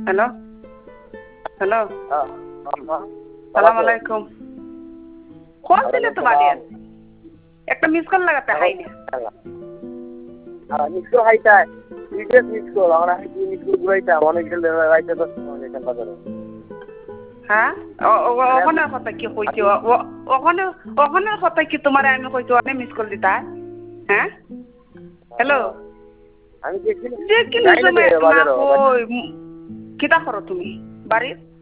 hello hello সালাম আলাইকুম call দিলে তো বাড়ি একটা মিস কল লাগাতে হাই না মিস কল হাইতাই বিদেশ মিস কল আমরা মিস কল ঘুরাইতাম অনেক গেলে রাইতে 10 টাকা বাজারে হ্যাঁ ওখানে কথা কি কইছো ওখানে কথা কি তোমার আমি কইছো অনেক মিস কল দিতা হ্যাঁ হ্যালো আমি দেখি যে কি সময় না কই কিটা করো তুমি বাড়ির